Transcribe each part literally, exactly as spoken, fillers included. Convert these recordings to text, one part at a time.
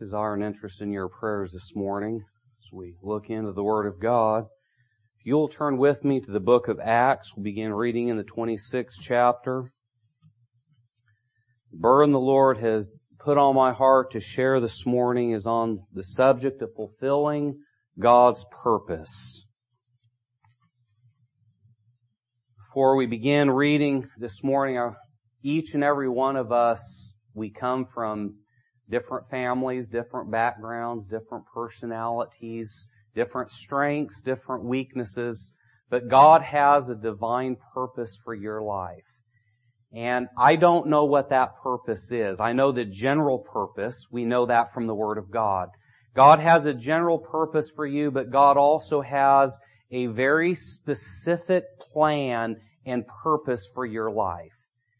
Desire and interest in your prayers this morning as we look into the Word of God. If you'll turn with me to the book of Acts, we'll begin reading in the twenty-sixth chapter. The burden the Lord has put on my heart to share this morning is on the subject of fulfilling God's purpose. Before we begin reading this morning, each and every one of us, we come from different families, different backgrounds, different personalities, different strengths, different weaknesses, but God has a divine purpose for your life. And I don't know what that purpose is. I know the general purpose. We know that from the Word of God. God has a general purpose for you, but God also has a very specific plan and purpose for your life.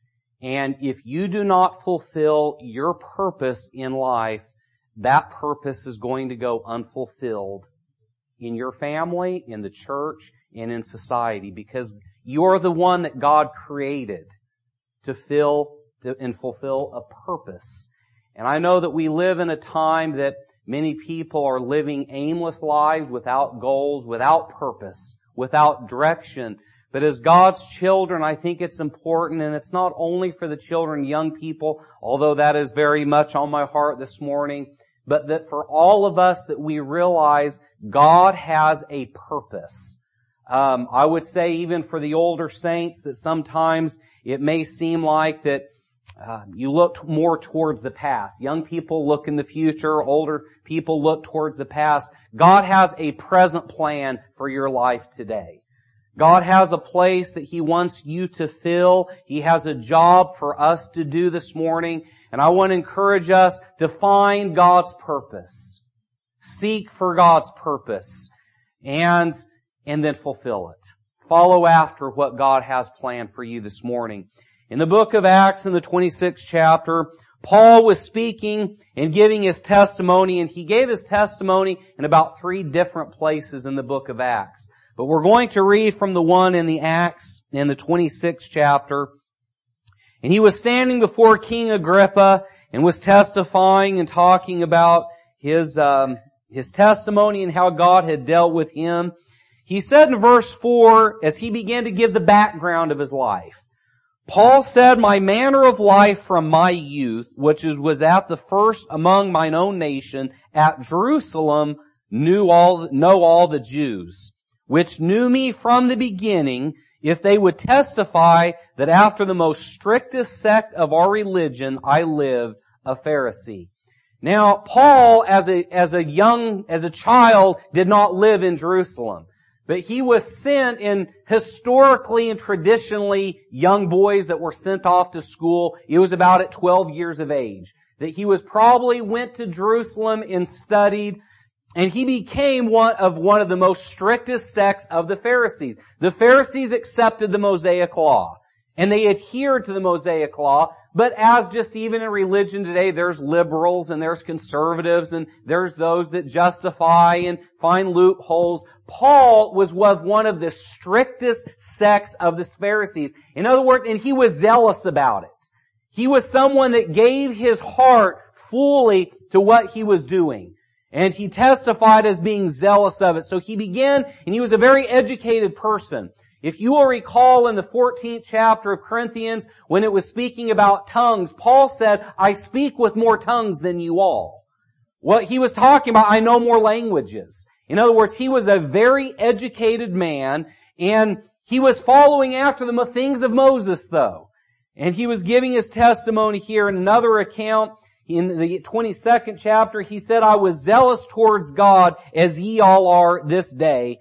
And if you do not fulfill your purpose in life, that purpose is going to go unfulfilled in your family, in the church, and in society, because you're the one that God created to fill to, and fulfill a purpose. And I know that we live in a time that many people are living aimless lives without goals, without purpose, without direction. But as God's children, I think it's important, and it's not only for the children, young people, although that is very much on my heart this morning, but that for all of us that we realize God has a purpose. Um, I would say even for the older saints that sometimes it may seem like that uh, you look more towards the past. Young people look in the future, older people look towards the past. God has a present plan for your life today. God has a place that He wants you to fill. He has a job for us to do this morning. And I want to encourage us to find God's purpose. Seek for God's purpose. And, and then fulfill it. Follow after what God has planned for you this morning. In the book of Acts, in the twenty-sixth chapter, Paul was speaking and giving his testimony, and he gave his testimony in about three different places in the book of Acts. But we're going to read from the one in the Acts, in the twenty-sixth chapter. And he was standing before King Agrippa and was testifying and talking about his, um, his testimony and how God had dealt with him. He said in verse four, as he began to give the background of his life, Paul said, "My manner of life from my youth, which is, was at the first among mine own nation, at Jerusalem, knew all, know all the Jews, which knew me from the beginning, if they would testify that after the most strictest sect of our religion I lived, a Pharisee." Now, Paul, as a, as a young, as a child, did not live in Jerusalem. But he was sent in historically and traditionally young boys that were sent off to school. He was about at twelve years of age. That he was probably went to Jerusalem and studied. And he became one of one of the most strictest sects of the Pharisees. The Pharisees accepted the Mosaic Law, and they adhered to the Mosaic Law. But as just even in religion today, there's liberals and there's conservatives and there's those that justify and find loopholes. Paul was one of the strictest sects of the Pharisees. In other words, and he was zealous about it. He was someone that gave his heart fully to what he was doing. And he testified as being zealous of it. So he began, and he was a very educated person. If you will recall in the fourteenth chapter of Corinthians, when it was speaking about tongues, Paul said, "I speak with more tongues than you all." What he was talking about, I know more languages. In other words, he was a very educated man, and he was following after the things of Moses, though. And he was giving his testimony here in another account. In the twenty-second chapter, he said, "I was zealous towards God as ye all are this day."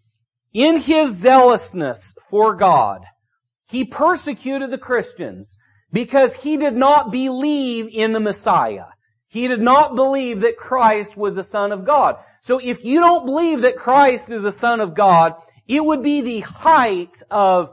In his zealousness for God, he persecuted the Christians because he did not believe in the Messiah. He did not believe that Christ was the Son of God. So if you don't believe that Christ is the Son of God, it would be the height of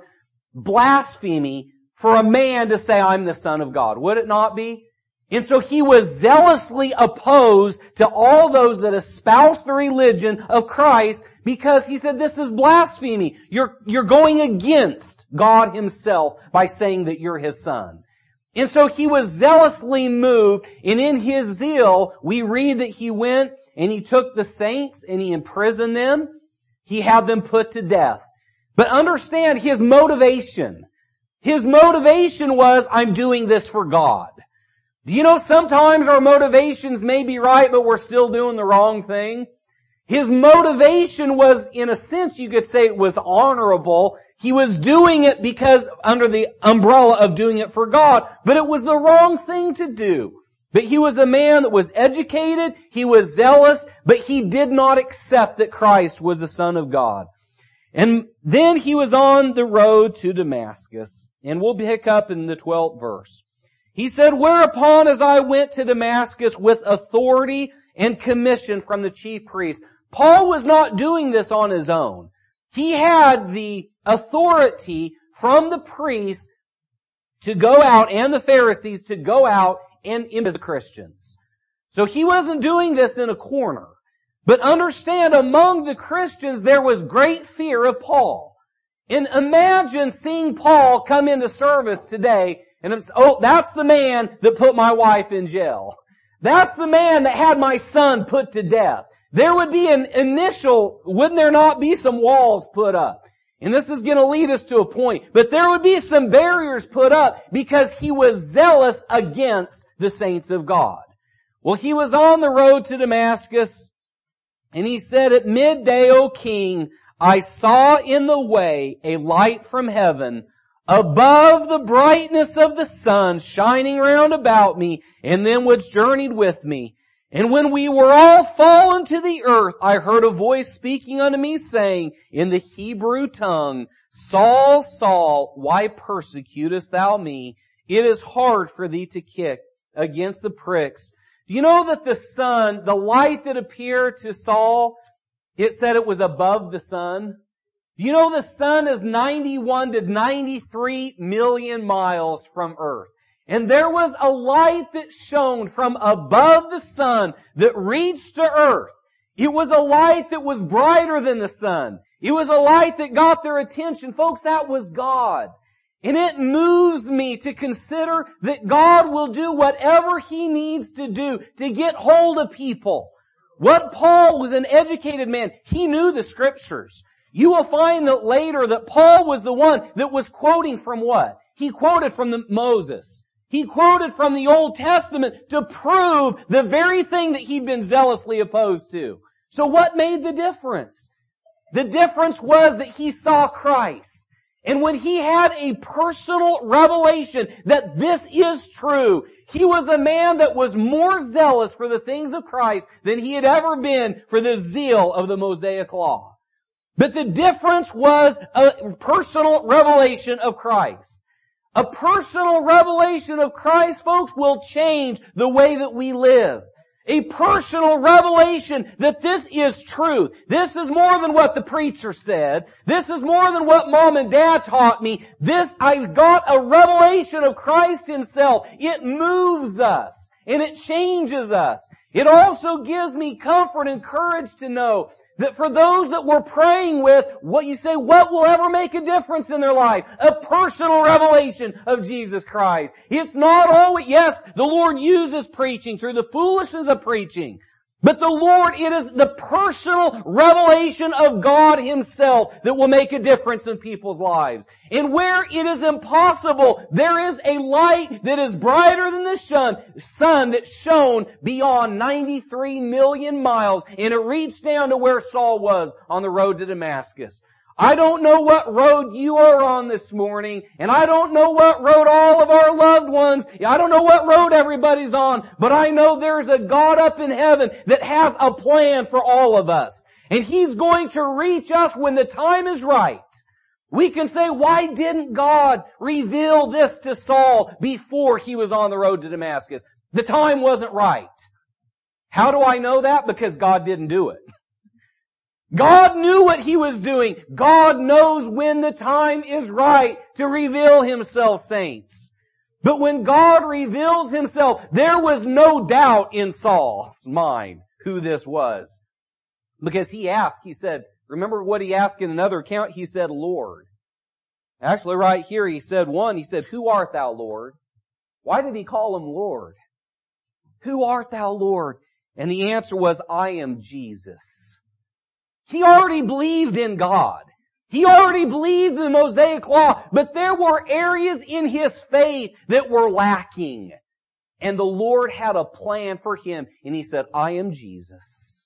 blasphemy for a man to say, "I'm the Son of God." Would it not be? And so he was zealously opposed to all those that espouse the religion of Christ because he said, "This is blasphemy. You're, you're going against God Himself by saying that you're His Son." And so he was zealously moved, and in his zeal, we read that he went and he took the saints and he imprisoned them. He had them put to death. But understand his motivation. His motivation was, I'm doing this for God. Do you know sometimes our motivations may be right, but we're still doing the wrong thing? His motivation was, in a sense, you could say it was honorable. He was doing it because under the umbrella of doing it for God, but it was the wrong thing to do. But he was a man that was educated, he was zealous, but he did not accept that Christ was the Son of God. And then he was on the road to Damascus, and we'll pick up in the twelfth verse. He said, whereupon as I went to Damascus with authority and commission from the chief priests. Paul was not doing this on his own. He had the authority from the priests to go out and the Pharisees to go out and into the Christians. So he wasn't doing this in a corner. But understand, among the Christians there was great fear of Paul. And imagine seeing Paul come into service today and it's, oh, that's the man that put my wife in jail. That's the man that had my son put to death. There would be an initial, wouldn't there not be some walls put up? And this is going to lead us to a point. But there would be some barriers put up because he was zealous against the saints of God. Well, he was on the road to Damascus, and he said, at midday, O king, I saw in the way a light from heaven, above the brightness of the sun, shining round about me, and them which journeyed with me. And when we were all fallen to the earth, I heard a voice speaking unto me, saying in the Hebrew tongue, Saul, Saul, why persecutest thou me? It is hard for thee to kick against the pricks. Do you know that the sun, the light that appeared to Saul, it said it was above the sun? Do you know the sun is ninety-one to ninety-three million miles from earth? And there was a light that shone from above the sun that reached to earth. It was a light that was brighter than the sun. It was a light that got their attention. Folks, that was God. And it moves me to consider that God will do whatever He needs to do to get hold of people. What Paul was an educated man. He knew the Scriptures. You will find that later that Paul was the one that was quoting from what? He quoted from the Moses. He quoted from the Old Testament to prove the very thing that he'd been zealously opposed to. So what made the difference? The difference was that he saw Christ. And when he had a personal revelation that this is true, he was a man that was more zealous for the things of Christ than he had ever been for the zeal of the Mosaic Law. But the difference was a personal revelation of Christ. A personal revelation of Christ, folks, will change the way that we live. A personal revelation that this is truth. This is more than what the preacher said. This is more than what mom and dad taught me. This, I got a revelation of Christ Himself. It moves us and it changes us. It also gives me comfort and courage to know that for those that we're praying with, what you say, what will ever make a difference in their life? A personal revelation of Jesus Christ. It's not always, yes, the Lord uses preaching through the foolishness of preaching. But the Lord, it is the personal revelation of God Himself that will make a difference in people's lives. And where it is impossible, there is a light that is brighter than the sun, sun that shone beyond ninety-three million miles, and it reached down to where Saul was on the road to Damascus. I don't know what road you are on this morning, and I don't know what road all of our loved ones, I don't know what road everybody's on, but I know there's a God up in heaven that has a plan for all of us. And He's going to reach us when the time is right. We can say, why didn't God reveal this to Saul before he was on the road to Damascus? The time wasn't right. How do I know that? Because God didn't do it. God knew what He was doing. God knows when the time is right to reveal Himself, saints. But when God reveals Himself, there was no doubt in Saul's mind who this was. Because he asked, he said, remember what he asked in another account? He said, Lord. Actually, right here, he said one, he said, who art thou, Lord? Why did he call him Lord? Who art thou, Lord? And the answer was, I am Jesus. He already believed in God. He already believed in the Mosaic Law, but there were areas in his faith that were lacking. And the Lord had a plan for him, and he said, I am Jesus.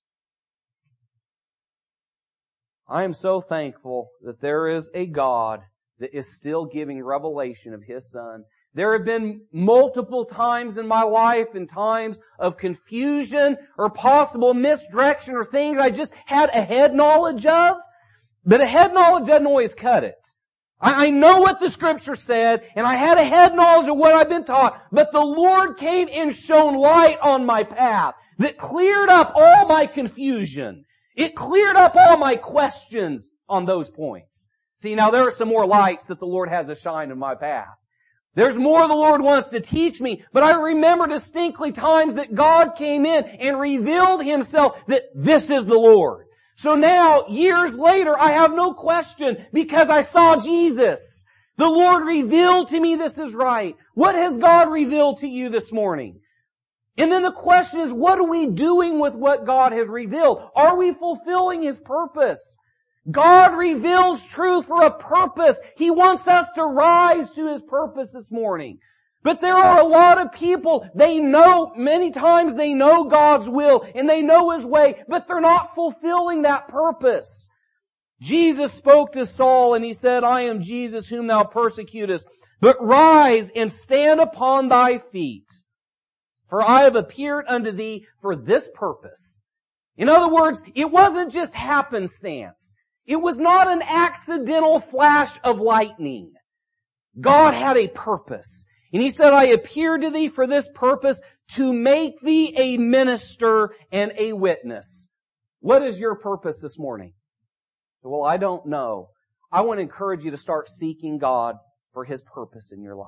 I am so thankful that there is a God that is still giving revelation of His Son. There have been multiple times in my life, in times of confusion or possible misdirection or things I just had a head knowledge of. But a head knowledge doesn't always cut it. I, I know what the Scripture said, and I had a head knowledge of what I've been taught, but the Lord came and shone light on my path that cleared up all my confusion. It cleared up all my questions on those points. See, now there are some more lights that the Lord has to shine in my path. There's more the Lord wants to teach me, but I remember distinctly times that God came in and revealed Himself that this is the Lord. So now, years later, I have no question because I saw Jesus. The Lord revealed to me this is right. What has God revealed to you this morning? And then the question is, what are we doing with what God has revealed? Are we fulfilling His purpose? God reveals truth for a purpose. He wants us to rise to His purpose this morning. But there are a lot of people, they know, many times they know God's will and they know His way, but they're not fulfilling that purpose. Jesus spoke to Saul and He said, I am Jesus whom thou persecutest, but rise and stand upon thy feet. For I have appeared unto thee for this purpose. In other words, it wasn't just happenstance. It was not an accidental flash of lightning. God had a purpose. And He said, I appeared to thee for this purpose, to make thee a minister and a witness. What is your purpose this morning? Well, I don't know. I want to encourage you to start seeking God for His purpose in your life.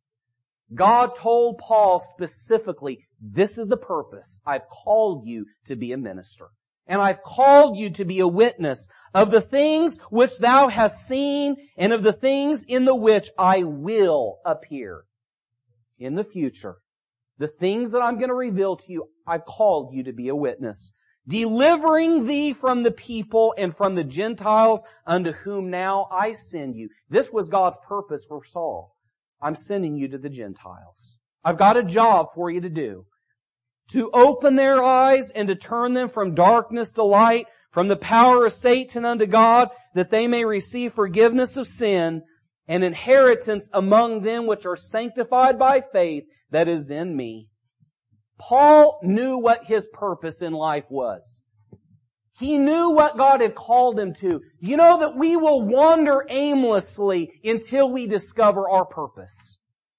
God told Paul specifically, this is the purpose. I've called you to be a minister. And I've called you to be a witness of the things which thou hast seen and of the things in the which I will appear in the future. The things that I'm going to reveal to you, I've called you to be a witness. Delivering thee from the people and from the Gentiles unto whom now I send you. This was God's purpose for Saul. I'm sending you to the Gentiles. I've got a job for you to do. To open their eyes and to turn them from darkness to light, from the power of Satan unto God, that they may receive forgiveness of sin and inheritance among them which are sanctified by faith that is in me. Paul knew what his purpose in life was. He knew what God had called him to. You know that we will wander aimlessly until we discover our purpose.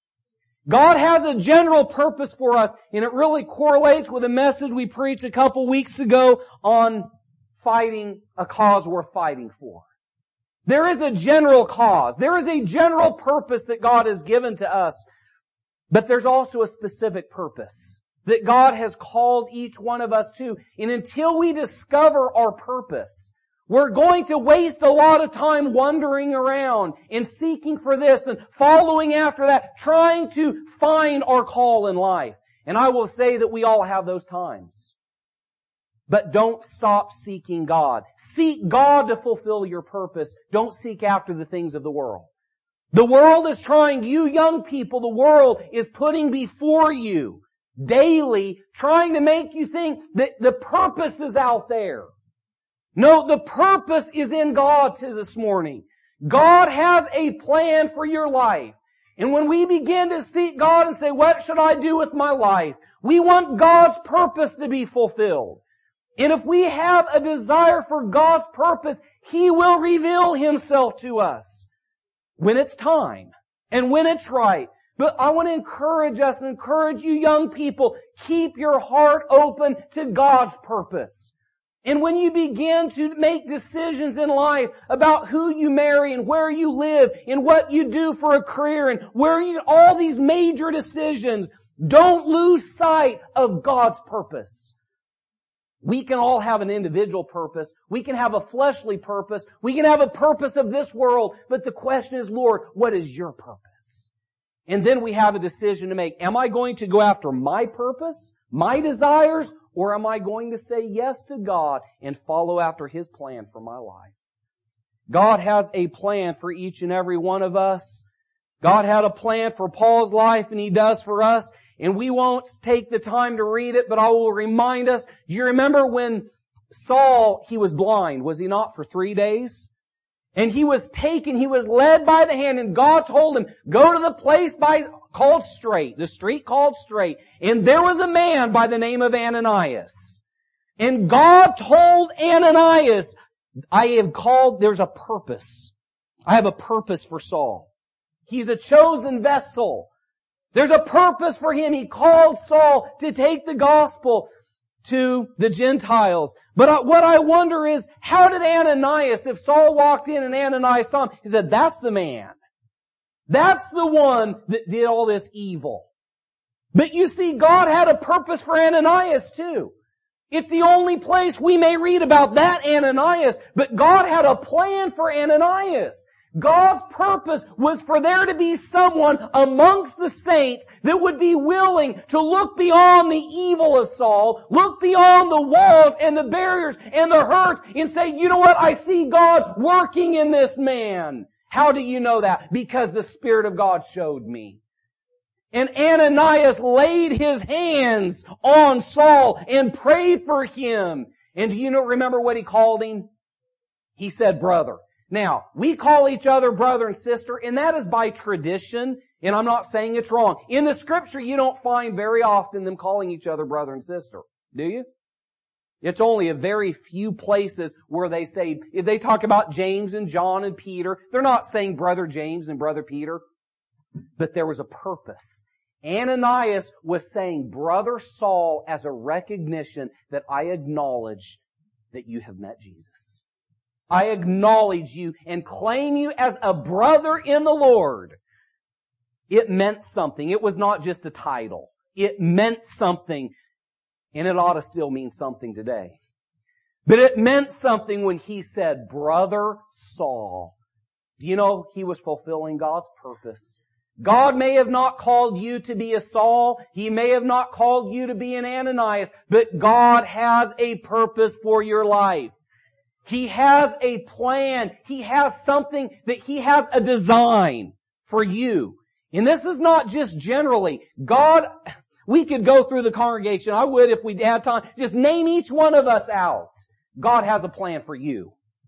God has a general purpose for us, and it really correlates with a message we preached a couple weeks ago on fighting a cause worth fighting for. There is a general cause. There is a general purpose that God has given to us. But there's also a specific purpose that God has called each one of us to. And until we discover our purpose, we're going to waste a lot of time wandering around and seeking for this and following after that, trying to find our call in life. And I will say that we all have those times. But don't stop seeking God. Seek God to fulfill your purpose. Don't seek after the things of the world. The world is trying, you young people, the world is putting before you daily, trying to make you think that the purpose is out there. No, the purpose is in God to this morning. God has a plan for your life. And when we begin to seek God and say, what should I do with my life? We want God's purpose to be fulfilled. And if we have a desire for God's purpose, He will reveal Himself to us when it's time and when it's right. But I want to encourage us and encourage you young people, keep your heart open to God's purpose. And when you begin to make decisions in life about who you marry and where you live and what you do for a career and where you, all these major decisions, don't lose sight of God's purpose. We can all have an individual purpose. We can have a fleshly purpose. We can have a purpose of this world. But the question is, Lord, what is your purpose? And then we have a decision to make. Am I going to go after my purpose, my desires, or am I going to say yes to God and follow after His plan for my life? God has a plan for each and every one of us. God had a plan for Paul's life, and He does for us. And we won't take the time to read it, but I will remind us. Do you remember when Saul, he was blind, was he not, for three days? And he was taken, he was led by the hand, and God told him, go to the place by, called Straight, the street called Straight. And there was a man by the name of Ananias. And God told Ananias, I have called, there's a purpose. I have a purpose for Saul. He's a chosen vessel. There's a purpose for him. He called Saul to take the gospel to the Gentiles. But what I wonder is, how did Ananias, if Saul walked in and Ananias saw him, he said, that's the man. That's the one that did all this evil. But you see, God had a purpose for Ananias too. It's the only place we may read about that Ananias, but God had a plan for Ananias. God's purpose was for there to be someone amongst the saints that would be willing to look beyond the evil of Saul, look beyond the walls and the barriers and the hurts, and say, you know what, I see God working in this man. How do you know that? Because the Spirit of God showed me. And Ananias laid his hands on Saul and prayed for him. And do you know, remember what he called him? He said, brother. Now, we call each other brother and sister, and that is by tradition, and I'm not saying it's wrong. In the Scripture, you don't find very often them calling each other brother and sister, do you? It's only a very few places where they say, if they talk about James and John and Peter, they're not saying brother James and brother Peter, but there was a purpose. Ananias was saying brother Saul as a recognition that I acknowledge that you have met Jesus. I acknowledge you and claim you as a brother in the Lord. It meant something. It was not just a title. It meant something. And it ought to still mean something today. But it meant something when he said, brother Saul. Do you know he was fulfilling God's purpose? God may have not called you to be a Saul. He may have not called you to be an Ananias. But God has a purpose for your life. He has a plan. He has something that He has a design for you. And this is not just generally. God, we could go through the congregation. I would if we had time. Just name each one of us out. God has a plan for you.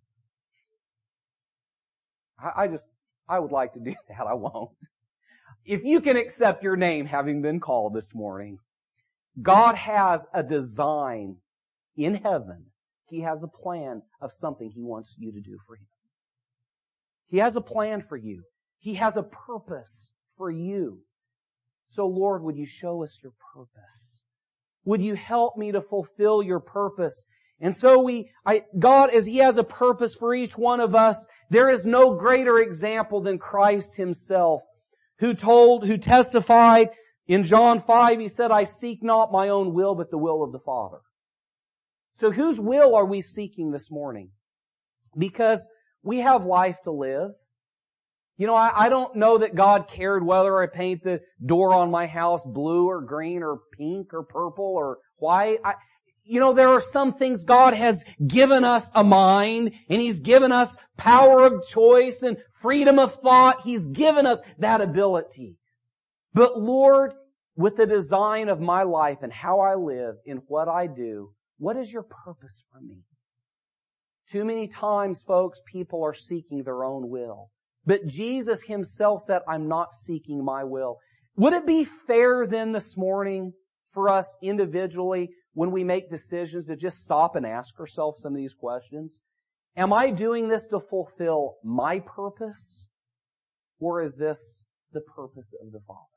I, I just, I would like to do that. I won't. If you can accept your name having been called this morning, God has a design in heaven. He has a plan of something He wants you to do for Him. He has a plan for you. He has a purpose for you. So Lord, would you show us your purpose? Would you help me to fulfill your purpose? And so we, I, God, as He has a purpose for each one of us, there is no greater example than Christ Himself, who told, who testified in John five, He said, I seek not my own will, but the will of the Father. So whose will are we seeking this morning? Because we have life to live. You know, I, I don't know that God cared whether I paint the door on my house blue or green or pink or purple or white. I, you know, there are some things God has given us a mind, and He's given us power of choice and freedom of thought. He's given us that ability. But Lord, with the design of my life and how I live and what I do, what is your purpose for me? Too many times, folks, people are seeking their own will. But Jesus Himself said, I'm not seeking my will. Would it be fair then this morning for us individually, when we make decisions, to just stop and ask ourselves some of these questions? Am I doing this to fulfill my purpose? Or is this the purpose of the Father?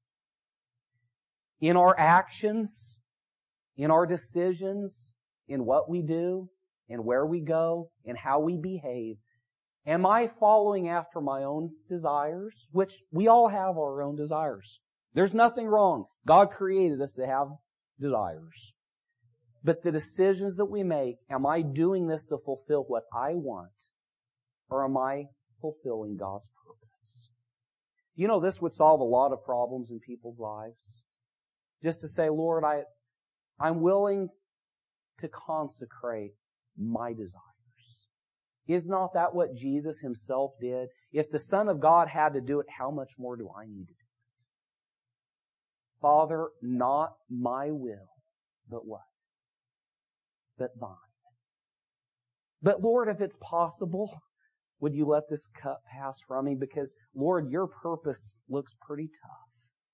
In our actions, in our decisions, in what we do, and where we go, and how we behave, am I following after my own desires? Which we all have our own desires. There's nothing wrong. God created us to have desires. But the decisions that we make, am I doing this to fulfill what I want? Or am I fulfilling God's purpose? You know, this would solve a lot of problems in people's lives. Just to say, Lord, I, I'm willing to consecrate my desires. Is not that what Jesus Himself did? If the Son of God had to do it, how much more do I need to do it? Father, not my will, but what? But Thine. But Lord, if it's possible, would You let this cup pass from me? Because, Lord, Your purpose looks pretty tough.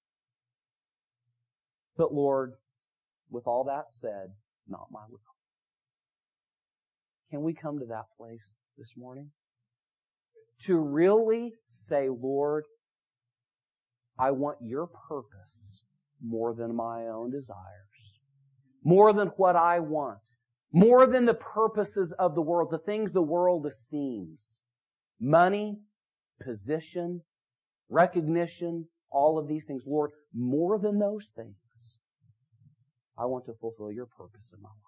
But Lord, with all that said, not my will. Can we come to that place this morning? To really say, Lord, I want Your purpose more than my own desires. More than what I want. More than the purposes of the world, the things the world esteems. Money, position, recognition, all of these things. Lord, more than those things, I want to fulfill Your purpose in my life.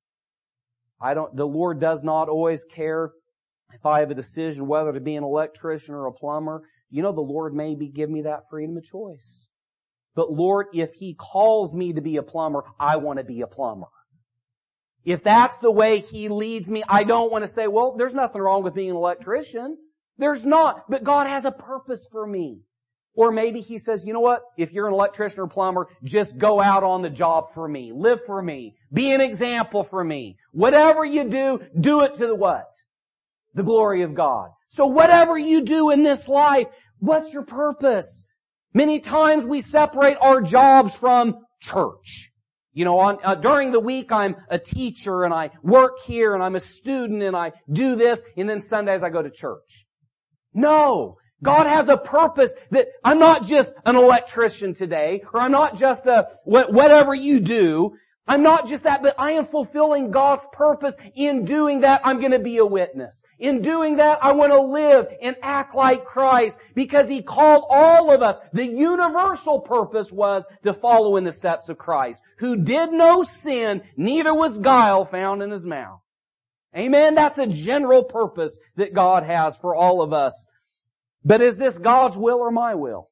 I don't, the Lord does not always care if I have a decision whether to be an electrician or a plumber. You know, the Lord may be give me that freedom of choice. But Lord, if He calls me to be a plumber, I want to be a plumber. If that's the way He leads me, I don't want to say, well, there's nothing wrong with being an electrician. There's not. But God has a purpose for me. Or maybe He says, you know what? If you're an electrician or plumber, just go out on the job for me. Live for me. Be an example for me. Whatever you do, do it to the what? The glory of God. So whatever you do in this life, what's your purpose? Many times we separate our jobs from church. You know, on, uh, during the week I'm a teacher and I work here and I'm a student and I do this, and then Sundays I go to church. No! God has a purpose that I'm not just an electrician today, or I'm not just a, whatever you do. I'm not just that, but I am fulfilling God's purpose. In doing that, I'm going to be a witness. In doing that, I want to live and act like Christ, because He called all of us. The universal purpose was to follow in the steps of Christ, who did no sin, neither was guile found in His mouth. Amen? That's a general purpose that God has for all of us. But is this God's will or my will?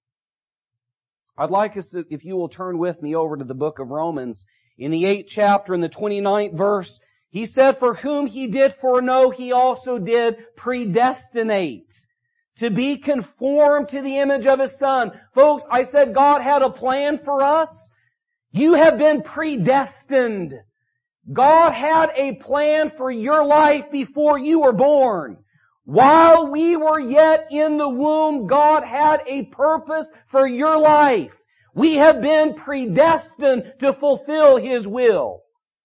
I'd like us to, if you will turn with me over to the book of Romans. In the eighth chapter, in the twenty-ninth verse, he said, for whom He did foreknow, He also did predestinate to be conformed to the image of His Son. Folks, I said God had a plan for us. You have been predestined. God had a plan for your life before you were born. While we were yet in the womb, God had a purpose for your life. We have been predestined to fulfill His will.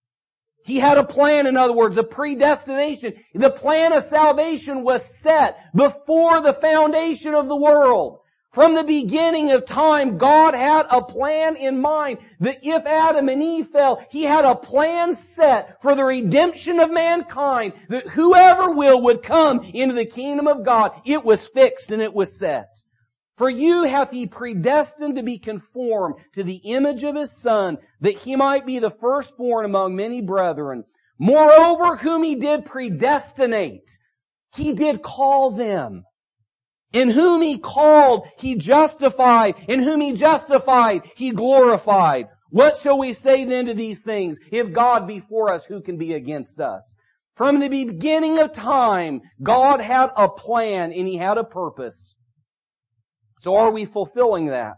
He had a plan, in other words, a predestination. The plan of salvation was set before the foundation of the world. From the beginning of time, God had a plan in mind that if Adam and Eve fell, He had a plan set for the redemption of mankind, that whoever will would come into the kingdom of God. It was fixed and it was set. For you hath He predestined to be conformed to the image of His Son, that He might be the firstborn among many brethren. Moreover, whom He did predestinate, He did call them. In whom He called, He justified. In whom He justified, He glorified. What shall we say then to these things? If God be for us, who can be against us? From the beginning of time, God had a plan and He had a purpose. So are we fulfilling that?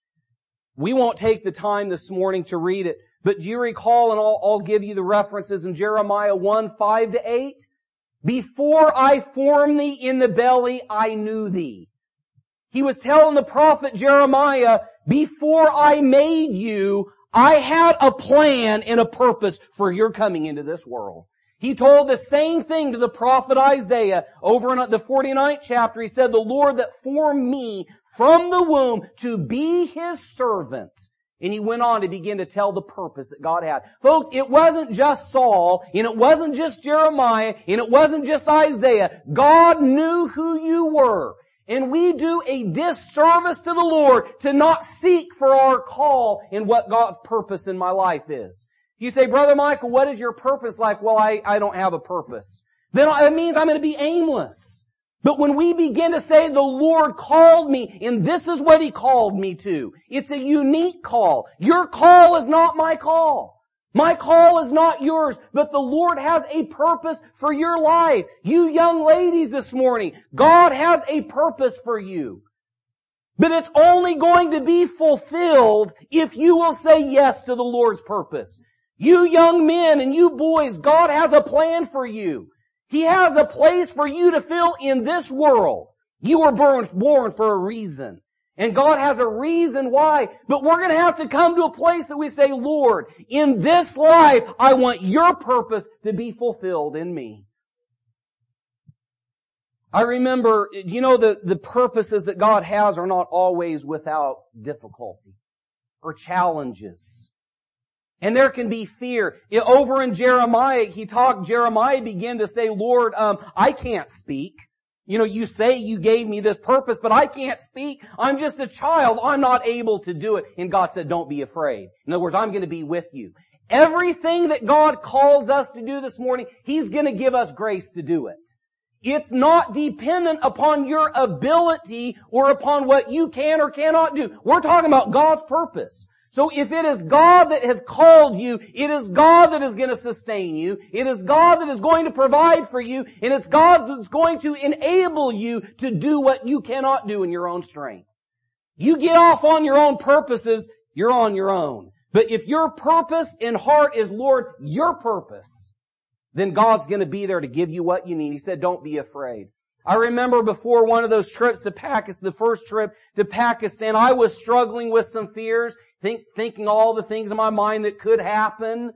We won't take the time this morning to read it, but do you recall, and I'll, I'll give you the references in Jeremiah one, five to eight? Before I formed thee in the belly, I knew thee. He was telling the prophet Jeremiah, before I made you, I had a plan and a purpose for your coming into this world. He told the same thing to the prophet Isaiah over in the forty-ninth chapter. He said, the Lord that formed me from the womb to be His servant. And he went on to begin to tell the purpose that God had. Folks, it wasn't just Saul, and it wasn't just Jeremiah, and it wasn't just Isaiah. God knew who you were. And we do a disservice to the Lord to not seek for our call in what God's purpose in my life is. You say, Brother Michael, what is your purpose like? Well, I, I don't have a purpose. Then it means I'm going to be aimless. But when we begin to say, the Lord called me, and this is what He called me to, it's a unique call. Your call is not my call. My call is not yours, but the Lord has a purpose for your life. You young ladies this morning, God has a purpose for you. But it's only going to be fulfilled if you will say yes to the Lord's purpose. You young men and you boys, God has a plan for you. He has a place for you to fill in this world. You were born, born for a reason. And God has a reason why. But we're going to have to come to a place that we say, Lord, in this life, I want your purpose to be fulfilled in me. I remember, you know, the, the purposes that God has are not always without difficulty or challenges. And there can be fear. Over in Jeremiah, he talked, Jeremiah began to say, Lord, um, I can't speak. You know, you say you gave me this purpose, but I can't speak. I'm just a child. I'm not able to do it. And God said, don't be afraid. In other words, I'm going to be with you. Everything that God calls us to do this morning, He's going to give us grace to do it. It's not dependent upon your ability or upon what you can or cannot do. We're talking about God's purpose. So if it is God that has called you, it is God that is going to sustain you, it is God that is going to provide for you, and it's God that's going to enable you to do what you cannot do in your own strength. You get off on your own purposes, you're on your own. But if your purpose in heart is, Lord, your purpose, then God's going to be there to give you what you need. He said, don't be afraid. I remember before one of those trips to Pakistan, the first trip to Pakistan, I was struggling with some fears, think, thinking all the things in my mind that could happen.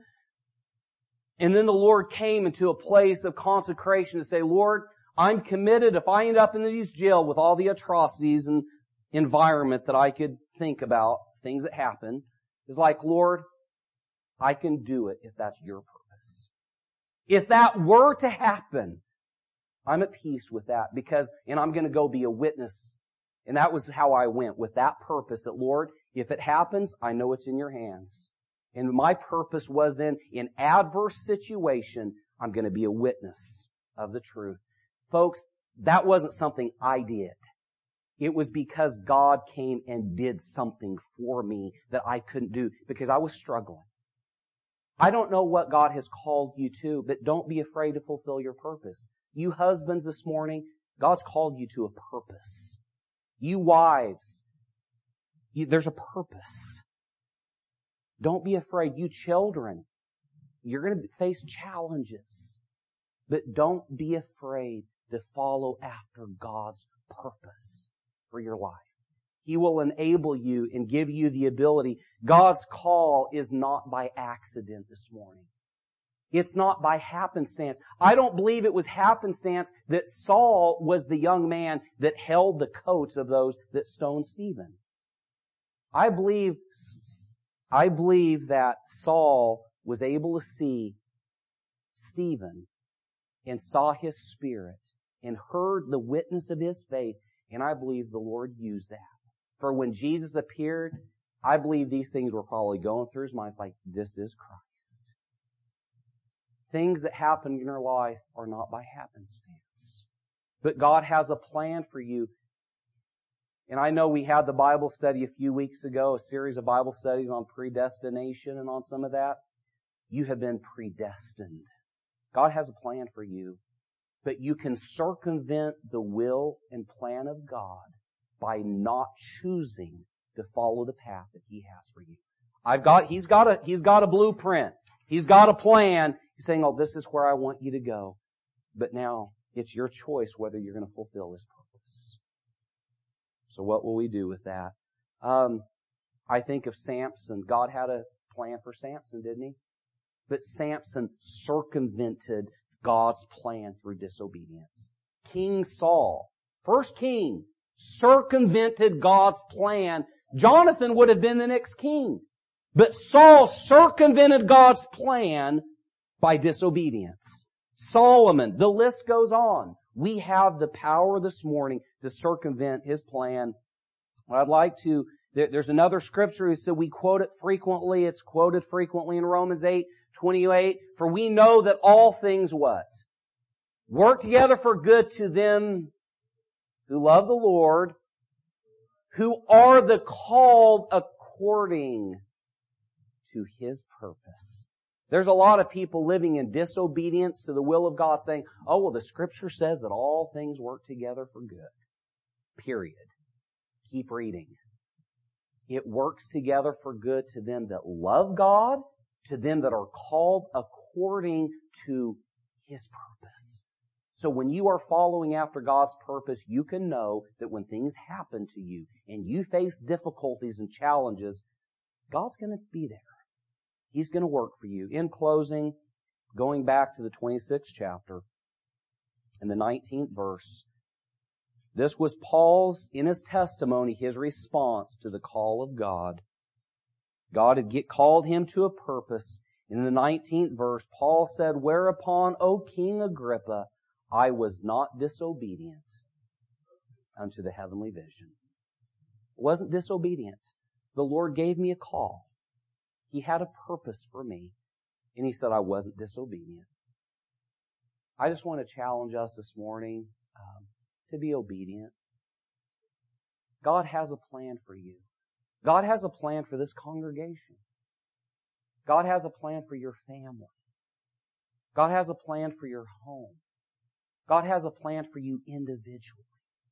And then the Lord came into a place of consecration to say, Lord, I'm committed. If I end up in these jail with all the atrocities and environment that I could think about, things that happen, it's like, Lord, I can do it if that's your purpose. If that were to happen, I'm at peace with that because, and I'm going to go be a witness. And that was how I went, with that purpose that, Lord, if it happens, I know it's in your hands. And my purpose was then, in adverse situation, I'm going to be a witness of the truth. Folks, that wasn't something I did. It was because God came and did something for me that I couldn't do because I was struggling. I don't know what God has called you to, but don't be afraid to fulfill your purpose. You husbands this morning, God's called you to a purpose. You wives, you, there's a purpose. Don't be afraid. You children, you're going to face challenges. But don't be afraid to follow after God's purpose for your life. He will enable you and give you the ability. God's call is not by accident this morning. It's not by happenstance. I don't believe it was happenstance that Saul was the young man that held the coats of those that stoned Stephen. I believe, I believe that Saul was able to see Stephen and saw his spirit and heard the witness of his faith, and I believe the Lord used that. For when Jesus appeared, I believe these things were probably going through his mind. It's like, this is Christ. Things that happen in your life are not by happenstance. But God has a plan for you. And I know we had the Bible study a few weeks ago, a series of Bible studies on predestination and on some of that. You have been predestined. God has a plan for you. But you can circumvent the will and plan of God by not choosing to follow the path that He has for you. I've got, He's got a, He's got a blueprint. He's got a plan. He's saying, oh, this is where I want you to go. But now, it's your choice whether you're going to fulfill His purpose. So what will we do with that? Um, I think of Samson. God had a plan for Samson, didn't He? But Samson circumvented God's plan through disobedience. King Saul, first king, circumvented God's plan. Jonathan would have been the next king. But Saul circumvented God's plan by disobedience. Solomon, the list goes on. We have the power this morning to circumvent His plan. I'd like to, there's another scripture who said we quote it frequently. It's quoted frequently in Romans eight twenty-eight. For we know that all things what? Work together for good to them who love the Lord, who are the called according to His purpose. There's a lot of people living in disobedience to the will of God saying, oh, well, the Scripture says that all things work together for good. Period. Keep reading. It works together for good to them that love God, to them that are called according to His purpose. So when you are following after God's purpose, you can know that when things happen to you and you face difficulties and challenges, God's going to be there. He's going to work for you. In closing, going back to the twenty-sixth chapter and the nineteenth verse, this was Paul's, in his testimony, his response to the call of God. God had get, called him to a purpose. In the nineteenth verse, Paul said, whereupon, O King Agrippa, I was not disobedient unto the heavenly vision. I wasn't disobedient. The Lord gave me a call. He had a purpose for me. And He said I wasn't disobedient. I just want to challenge us this morning um, to be obedient. God has a plan for you. God has a plan for this congregation. God has a plan for your family. God has a plan for your home. God has a plan for you individually.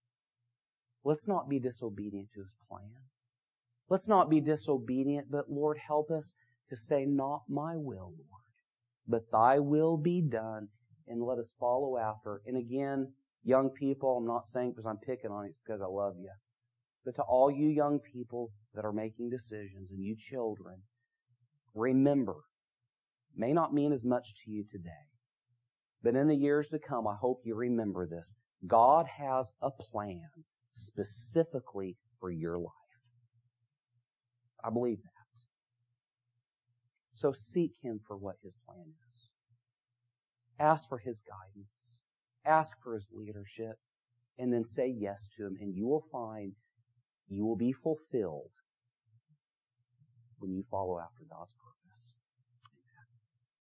Let's not be disobedient to His plan. Let's not be disobedient, but Lord, help us to say, not my will, Lord, but Thy will be done, and let us follow after. And again, young people, I'm not saying because I'm picking on you, it's because I love you. But to all you young people that are making decisions, and you children, remember, it may not mean as much to you today, but in the years to come, I hope you remember this. God has a plan specifically for your life. I believe that. So seek Him for what His plan is. Ask for His guidance. Ask for His leadership. And then say yes to Him. And you will find you will be fulfilled when you follow after God's purpose.